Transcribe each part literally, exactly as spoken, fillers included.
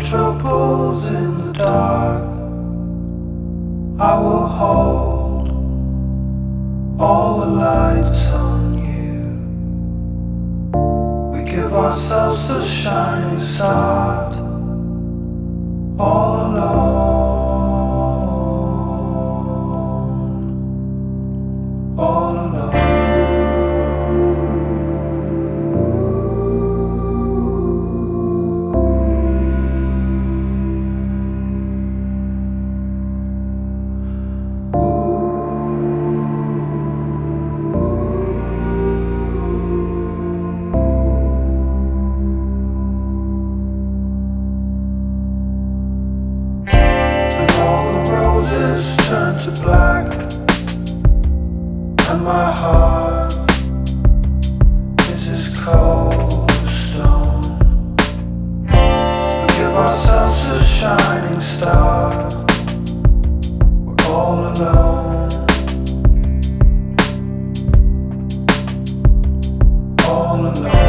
troubles in the dark, I will hold all the lights on you. We give ourselves a shining start, all alone, all alone. Turn to black, and my heart is as cold as stone. We give ourselves a shining star, we're all alone, all alone.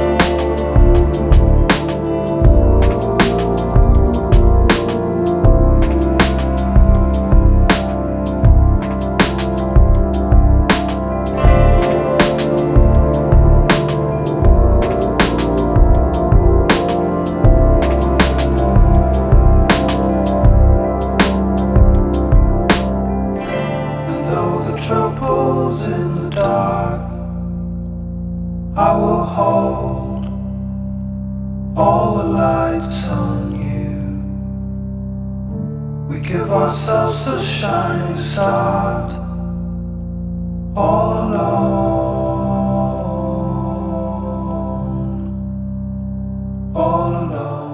Troubles in the dark, I will hold all the lights on you. We give ourselves a shining start, all alone, all alone.